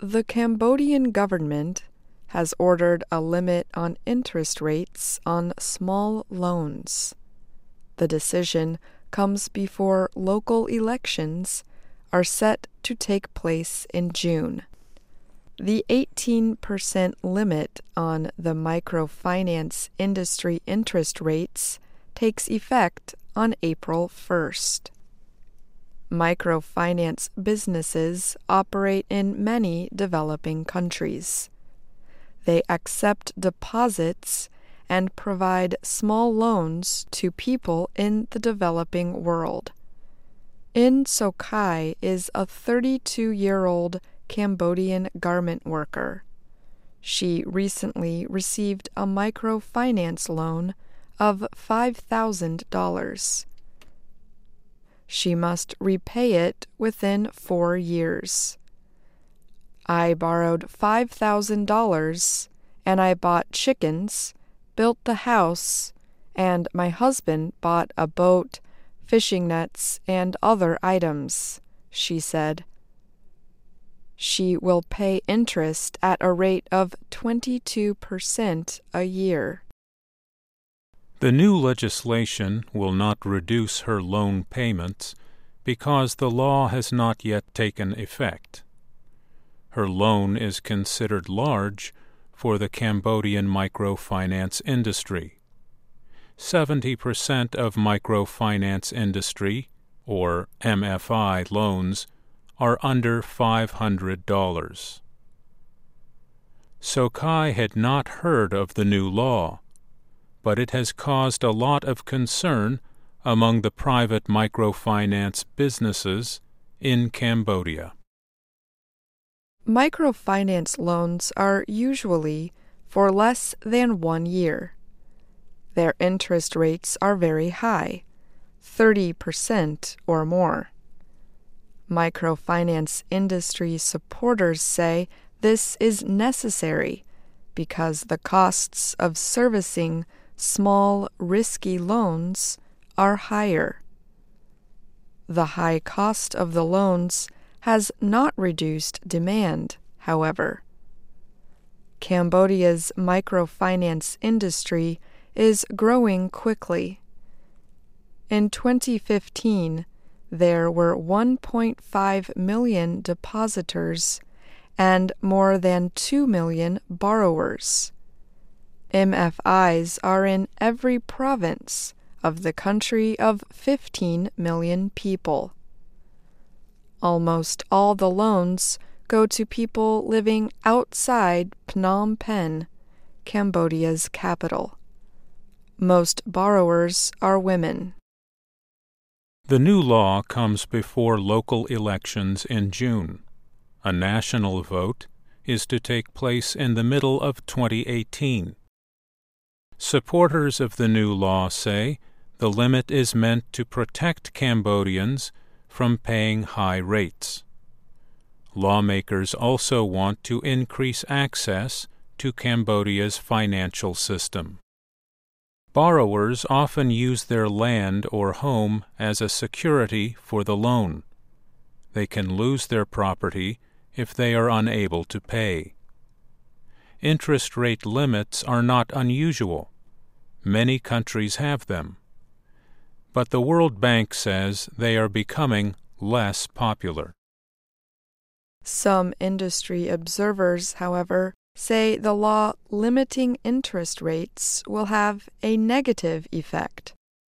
The Cambodian government has ordered a limit on interest rates on small loans. The decision comes before local elections are set to take place in June. The 18% limit on the microfinance industry interest rates takes effect on April 1st. Microfinance businesses operate in many developing countries. They accept deposits and provide small loans to people in the developing world. In Sokai is a 32-year-old Cambodian garment worker. She recently received a microfinance loan of $5,000. She must repay it within 4 years. I borrowed $5,000 and I bought chickens, built the house, and my husband bought a boat, fishing nets, and other items, she said. She will pay interest at a rate of 22% a year. The new legislation will not reduce her loan payments because the law has not yet taken effect. Her loan is considered large for the Cambodian microfinance industry. 70% of microfinance industry, or MFI loans, are under $500. Sokai had not heard of the new law, but it has caused a lot of concern among the private microfinance businesses in Cambodia. Microfinance loans are usually for less than 1 year. Their interest rates are very high, 30% or more. Microfinance industry supporters say this is necessary because the costs of servicing small, risky loans are higher. The high cost of the loans has not reduced demand, however. Cambodia's microfinance industry is growing quickly. In 2015, there were 1.5 million depositors and more than 2 million borrowers. MFIs are in every province of the country of 15 million people. Almost all the loans go to people living outside Phnom Penh, Cambodia's capital. Most borrowers are women. The new law comes before local elections in June. A national vote is to take place in the middle of 2018. Supporters of the new law say the limit is meant to protect Cambodians from paying high rates. Lawmakers also want to increase access to Cambodia's financial system. Borrowers often use their land or home as a security for the loan. They can lose their property if they are unable to pay. Interest rate limits are not unusual. Many countries have them. But the World Bank says they are becoming less popular. Some industry observers, however, say the law limiting interest rates will have a negative effect.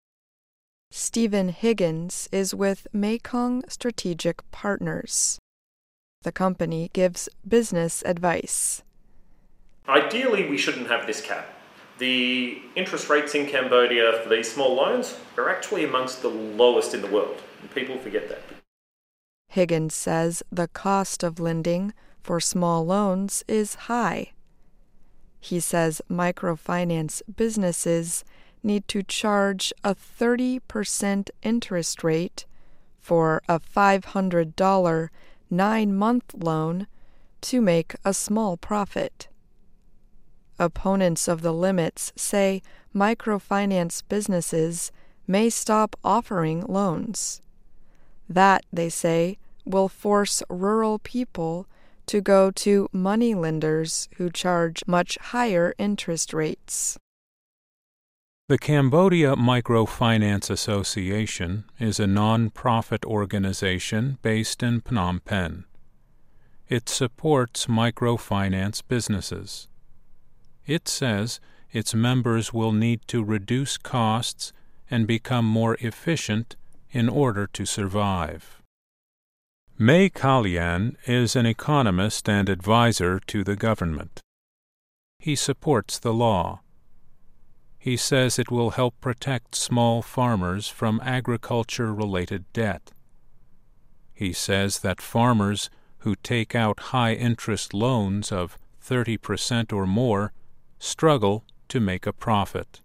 Stephen Higgins is with Mekong Strategic Partners. The company gives business advice. Ideally, we shouldn't have this cap. The interest rates in Cambodia for these small loans are actually amongst the lowest in the world, and people forget that. Higgins says the cost of lending for small loans is high. He says microfinance businesses need to charge a 30% interest rate for a $500 9-month loan to make a small profit. Opponents of the limits say microfinance businesses may stop offering loans. That, they say, will force rural people to go to moneylenders who charge much higher interest rates. The Cambodia Microfinance Association is a non-profit organization based in Phnom Penh. It supports microfinance businesses. It says its members will need to reduce costs and become more efficient in order to survive. May Kalyan is an economist and advisor to the government. He supports the law. He says it will help protect small farmers from agriculture-related debt. He says that farmers who take out high-interest loans of 30% or more struggle to make a profit.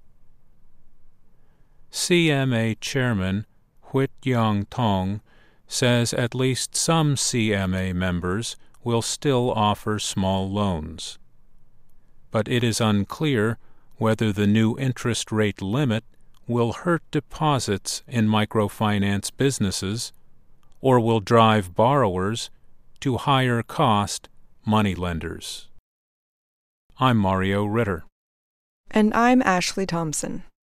CMA Chairman Huit Yang Tong says at least some CMA members will still offer small loans. But it is unclear whether the new interest rate limit will hurt deposits in microfinance businesses or will drive borrowers to higher-cost moneylenders. I'm Mario Ritter. And I'm Ashley Thompson.